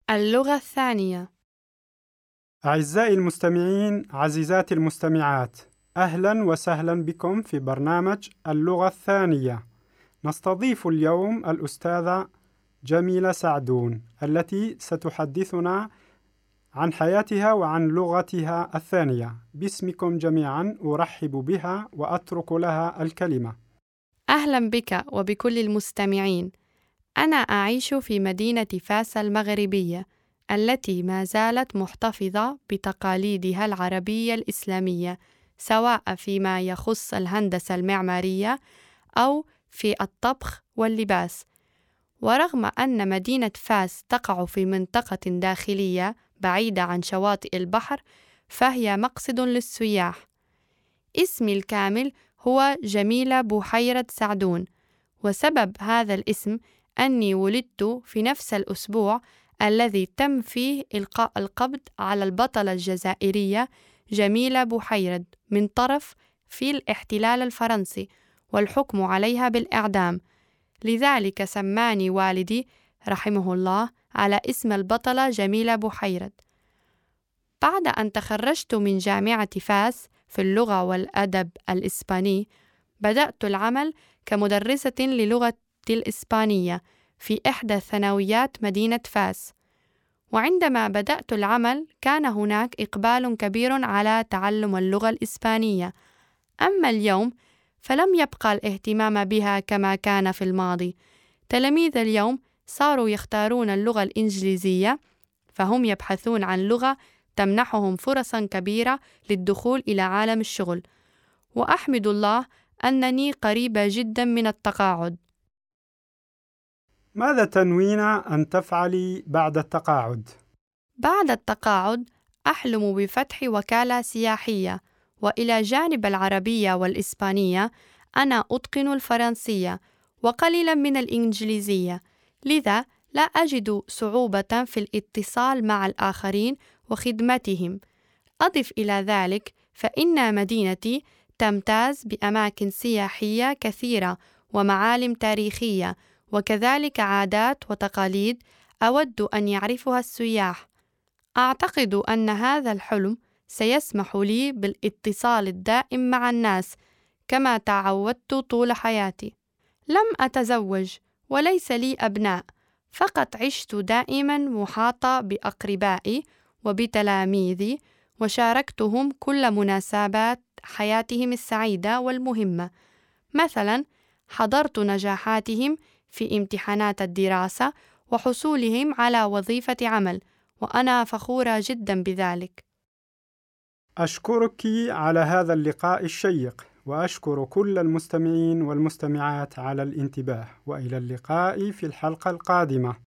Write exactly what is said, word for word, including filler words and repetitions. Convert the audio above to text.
اللغة الثانية. أعزائي المستمعين، عزيزاتي المستمعات، أهلا وسهلا بكم في برنامج اللغة الثانية. نستضيف اليوم الأستاذة جميلة سعدون التي ستحدثنا عن حياتها وعن لغتها الثانية. باسمكم جميعا أرحب بها وأترك لها الكلمة. أهلا بك وبكل المستمعين. أنا أعيش في مدينة فاس المغربية التي ما زالت محتفظة بتقاليدها العربية الإسلامية، سواء فيما يخص الهندسة المعمارية أو في الطبخ واللباس. ورغم أن مدينة فاس تقع في منطقة داخلية بعيدة عن شواطئ البحر، فهي مقصد للسياح. اسمي الكامل هو جميلة بوحيرة سعدون، وسبب هذا الاسم أني ولدت في نفس الأسبوع الذي تم فيه إلقاء القبض على البطلة الجزائرية جميلة بوحيرد من طرف في الاحتلال الفرنسي والحكم عليها بالإعدام. لذلك سماني والدي رحمه الله على اسم البطلة جميلة بوحيرد. بعد أن تخرجت من جامعة فاس في اللغة والأدب الإسباني، بدأت العمل كمدرسة للغة الإسبانية في إحدى ثانويات مدينة فاس. وعندما بدأت العمل كان هناك إقبال كبير على تعلم اللغة الإسبانية، أما اليوم فلم يبقى الاهتمام بها كما كان في الماضي. تلاميذ اليوم صاروا يختارون اللغة الإنجليزية، فهم يبحثون عن لغة تمنحهم فرصا كبيرة للدخول إلى عالم الشغل، وأحمد الله أنني قريبة جدا من التقاعد. ماذا تنوين أن تفعلي بعد التقاعد؟ بعد التقاعد أحلم بفتح وكالة سياحية، وإلى جانب العربية والإسبانية أنا أتقن الفرنسية وقليلا من الإنجليزية، لذا لا أجد صعوبة في الاتصال مع الآخرين وخدمتهم. أضف إلى ذلك فإن مدينتي تمتاز بأماكن سياحية كثيرة ومعالم تاريخية، وكذلك عادات وتقاليد أود أن يعرفها السياح. أعتقد أن هذا الحلم سيسمح لي بالاتصال الدائم مع الناس كما تعودت طول حياتي. لم أتزوج وليس لي أبناء، فقط عشت دائما محاطة بأقربائي وبتلاميذي، وشاركتهم كل مناسبات حياتهم السعيدة والمهمة. مثلا حضرت نجاحاتهم في امتحانات الدراسة وحصولهم على وظيفة عمل، وأنا فخورة جدا بذلك. أشكرك على هذا اللقاء الشيق، وأشكر كل المستمعين والمستمعات على الانتباه، وإلى اللقاء في الحلقة القادمة.